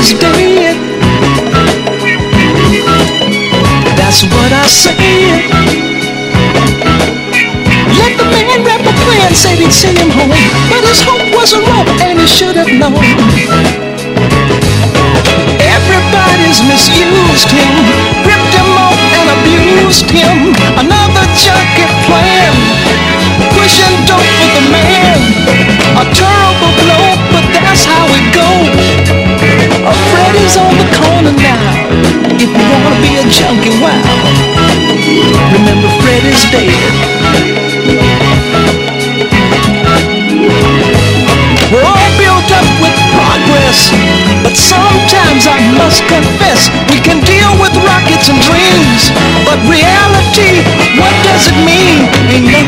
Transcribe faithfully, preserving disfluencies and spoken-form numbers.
is dead. That's what I said. Let the man rap a plan, said he'd send him home, but his hope wasn't wrong, and he should have known. Everybody's misused him, ripped him off and abused him. Another junkie plan, pushing dope for the man. A terrible blow, but that's how it goes. A Freddy's on the corner now. If you wanna be a junkie, wow, remember Freddy's dead. We're all built up with progress, but sometimes I must confess we can deal with rockets and dreams, but reality, what does it mean? Ain't